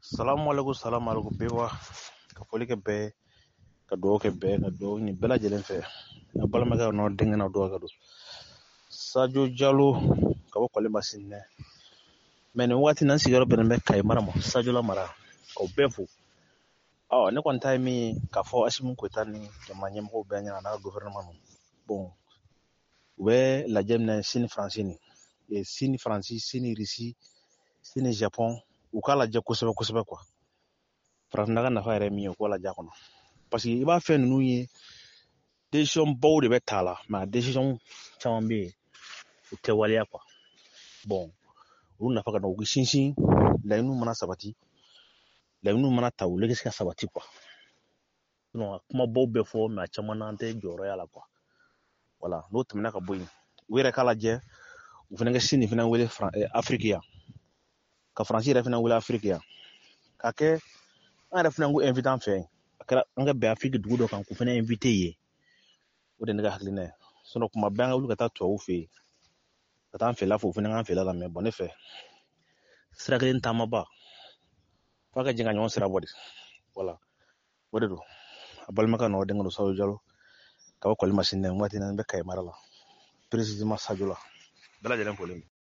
Salamu alaikum bewa ka foli kɛ bɛɛ ka dugawu kɛ bɛɛ ka dugawu ɲini bɛɛ lajɛlen fɛ a balimakɛ nɔ denkɛ na dugawu ka don Sadio Jalo ka bɔ Kɔlima Sinɛ mais nin waati nan sigiyɔrɔ bɛnnen bɛ Kayi mara ma Sadio la mara k'o bɛɛ fo ne kɔni ta ye min k'a fɔ Asimu Koyita ni jamana ɲɛmɔgɔw bɛɛ ɲɛna n'a ka gouvernement nu bon u bɛ lajɛ minɛ Sini Faransi ni Sini Faransi Sini Risi Sini Japon u k'a lajɛ kosɛbɛ kosɛbɛ quoi farafinna ka nafa yɛrɛ min ye u k'o lajɛ kɔnɔ parce que i b'a fɛ ninnu ye décision baw de bɛ t'a la mais a décision caman bɛ yen u tɛ waleya quoi bon olu nafa ka dɔn u bɛ sinsin laɲiniw mana sabati laɲiniw mana ta olu bɛ se ka sabati quoi sinon a kumabaw bɛ fɔ mais a caman na an tɛ jɔyɔrɔ y'a la quoi voilà n'o tɛmɛna ka bɔ yen u yɛrɛ k'a lajɛ u fana ka Sini fana wele Afiriki yan ka Faransi yɛrɛ fana wele Afiriki yan k'a kɛ an yɛrɛ fana ko invité an fɛ yen a kɛra an ka bɛn Afiriki dugu dɔ kan k'u fana invité yen o de ne ka hakilina ye sinon kuma bɛɛ an ka wuli ka taa tubabuw fɛ yen ka taa an fɛla fɔ u fana k'an fɛla lamɛn bon ne fɛ sira kelen taamaba f'a ka jɛ ka ɲɔgɔn sira bɔ de voilà o de don a balimakɛ nɔ denkɛ don Sadio Jalo ka bɔ Kɔlima Sinɛ waati na n bɛ Kayi mara la précisément Sadio la bɛɛ lajɛlen folen don.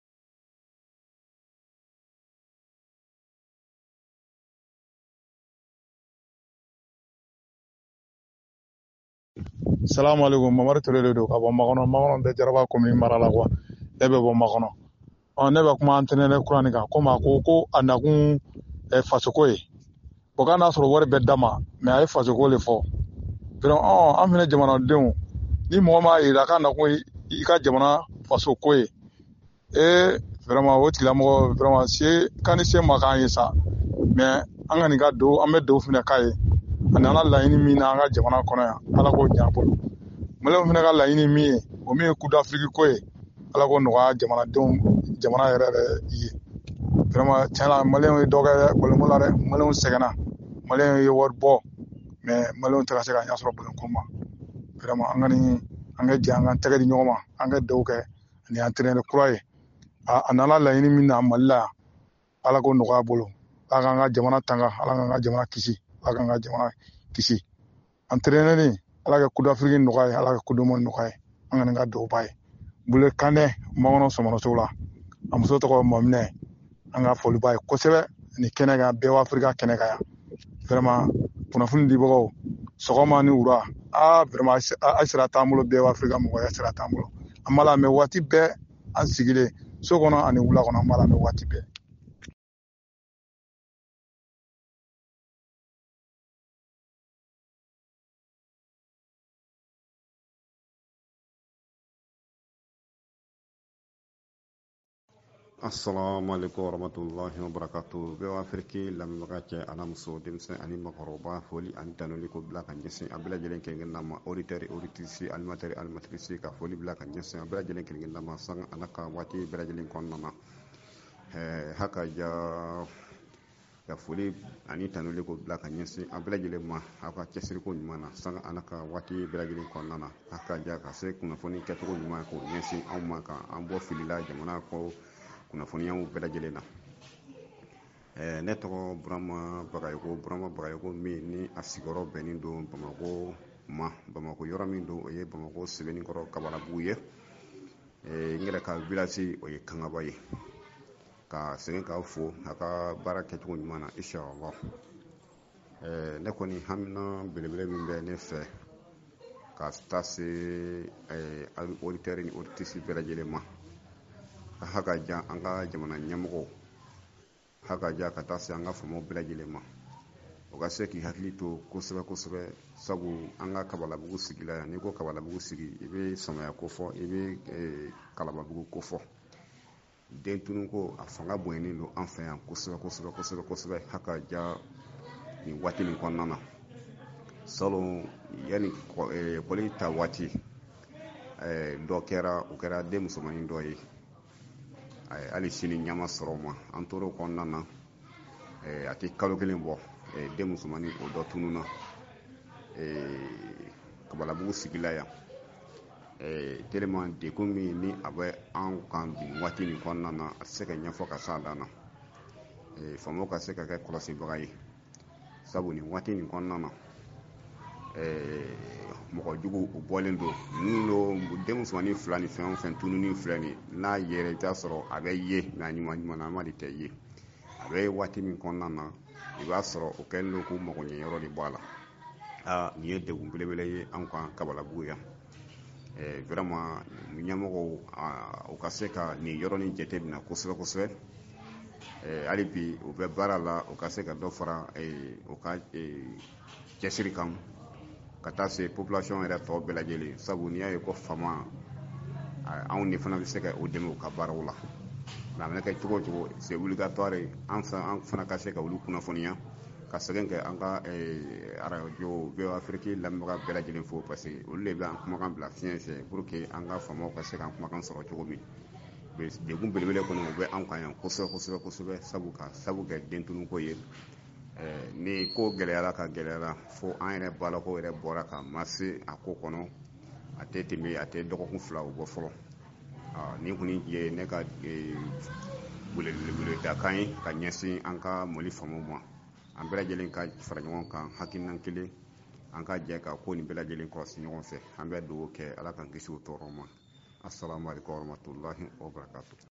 Salamu alaikum Mamadu Ture de don ka bɔ Makɔnɔ bɛ Jaraba commune mara la quoi ne bɛ bɔ Makɔnɔ ne bɛ kuma antenne kura nin kan komi a ko a nakun fasoko ye bon k'a n'a sɔrɔ wari bɛ d'a ma mais a ye fasoko de fɔ vraiment an fɛnɛ jamanadenw ni mɔgɔ m'a yira k'a nakun i ka jamana fasoko ye vraiment o tigilamɔgɔ vraiment kani se ma k'an ye sa mais an ka nin ka don an bɛ don fɛnɛ k'a ye a nana laɲini min na an ka jamana kɔnɔ yan ala k'o ɲɛ bolo maliyɛnw fɛnɛ ka laɲini min ye o min ye coup d'Afrique ko ye ala k'o nɔgɔya jamana yɛrɛ ye vraiment tiɲɛ la maliyɛnw ye dɔ kɛ bɔlɔnko la dɛ maliyɛnw sɛgɛnna maliyɛnw ye wari bɔ mais maliyɛnw tɛ ka se ka ɲɛ sɔrɔ bɔlɔnko ma vraiment an ka jɛ an ka tɛgɛ di ɲɔgɔn ma an ka dɛw kɛ ni entraîneur kura ye a nana laɲini min na Mali la yan ala k'o nɔgɔya bolo ala k'an ka jamana tanga ala k'an ka jamana kisi ala k'an ka jamana kisi entraîneur ala ka coup d'Afrique nɔgɔya ye ala ka coup du monde nɔgɔya ye an ka nin ka dɔwba ye Bule Kanɛ Makɔnɔ Sɔmɔnɔso la a muso tɔgɔ Maminɛ an ka foliba ye kosɛbɛ ni kɛnɛ kan bɛɛ Afrika kɛnɛ kan yan vraiment kunnafoni dibagaw sɔgɔma ni wura vraiment a sira t'an bolo bɛɛ Afrika mɔgɔya sira t'an bolo an b'a lamɛn waati bɛɛ an sigilen so kɔnɔ ani wula kɔnɔ an b'a lamɛn waati bɛɛ. Assalamu alaikum warahmatullahi wabarakatuh. Bɛɛ Afriki lamɛnbaga cɛ ani muso denmisɛn ani makɔrɔba foli ani tanuli ko bila ka ɲɛsin a bɛɛ lajɛlen kelen nama auditeur auditrice animateur animatrice ka foli bila ka ɲɛsin a bɛɛ lajɛlen kelen nama sanga ana ka waati bɛɛ lajɛlen kɔnɔna na haka ja ka foli ani tanuli ko bila ka ɲɛsin a bɛɛ lajɛlen ma a ka cɛsiri ko ɲuman na sanga ana ka waati bɛɛ lajɛlen kɔnɔna na haka ja ka se kunnafoni kɛcogo ɲuman ko ɲɛsin anw ma kan an bɔ filila jamana kɔ kunnafoniyaw bɛɛ lajɛlen na ne tɔgɔ Burama Bagayogo min ni a sigiyɔrɔ bɛnnen don Bamako ma Bamako yɔrɔ min don o ye Bamako Sɛbɛnnikɔrɔ Kabalabugu ye n yɛrɛ ka village o ye Kangaba ye ka segin k'aw fo a ka baara kɛcogo ɲuman na inshallah ne kɔni hamina belebele min bɛ ne fɛ ka taa se auditeur ni auditrice bɛɛ lajɛlen ma haka ja an ka jamana ɲɛmɔgɔ haka ja ka taa se an ka faamaw bɛɛ lajɛlen ma o ka se k'i hakili to kosɛbɛ kosɛbɛ sabu an ka Kabalabugu sigi la yan n'i ko Kabalabugu sigi i bɛ Samaya ko fɔ i bɛ Kalababugu ko fɔ den tunu ko a fanga bonyalen don an fɛ yan kosɛbɛ haka ja nin waati nin kɔnɔna na salon yani kɔli ta waati dɔ kɛra o kɛra den musomanin dɔ ye hali sini ɲama sɔrɔ ma an tora o kɔnɔna na a tɛ kalo kelen bɔ den musomanin o dɔ tununa Kabalabugu sigila yan tellement dekun min ni a bɛ an kan bi waati nin kɔnɔna na a tɛ se ka ɲɛfɔ ka s'a dan na faamaw ka se ka kɛ kɔlɔsibaga ye sabu nin waati nin kɔnɔna na mɔgɔ jugu u bɔlen don n'u den musomanin fila ni fɛn o fɛn tununi filɛ nin n'a yɛrɛ i t'a sɔrɔ a bɛ ye nka ɲumanama de tɛ ye a bɛ waati min kɔnɔna na i b'a sɔrɔ o kɛlen don k'u mago ɲɛ yɔrɔ de bɔ a la nin ye degun belebele ye an kan Kabalabugu yan vraiment ɲɛmɔgɔw u ka se ka nin yɔrɔnin jate minɛ kosɛbɛ kosɛbɛ hali bi u bɛ baara la u ka se ka dɔ fara u ka cɛsiri kan ka taa se population yɛrɛ tɔw bɛɛ lajɛlen sabu n'i y'a ye ko faama anw de fana bɛ se ka o dɛmɛ u ka baaraw la nka a mana kɛ cogo o cogo c'est obligatoire an fana ka se ka olu kunnafoniya ka sɛgɛn kɛ an ka radio VOA Afrique lamɛnbaga bɛɛ lajɛlen fo parce que olu de bɛ an kumakan bila fiɲɛ fɛ pour que an ka faamaw ka se k'an kumakan sɔrɔ cogo min degun belebele kɔni u bɛ an kan yan kosɛbɛ kosɛbɛ sabu kɛ dentunuko ye ni ko gɛlɛyara ka gɛlɛyara fo an yɛrɛ balakaw yɛrɛ bɔra ka ma se a ko kɔnɔ a tɛ tɛmɛ a tɛ dɔgɔkun 2 o bɔ fɔlɔ nin kɔni ye ne ka weleweledakan ye ka ɲɛsin an ka Mali faamaw ma an bɛɛ lajɛlen ka fara ɲɔgɔn kan hakilina kelen an ka jɛ ka ko nin bɛɛ lajɛlen kɔlɔsi ɲɔgɔn fɛ an bɛ dugawu kɛ Ala k'an kisi o tɔɔrɔ ma assalamu alaikum warahmatullahi wabarakatuh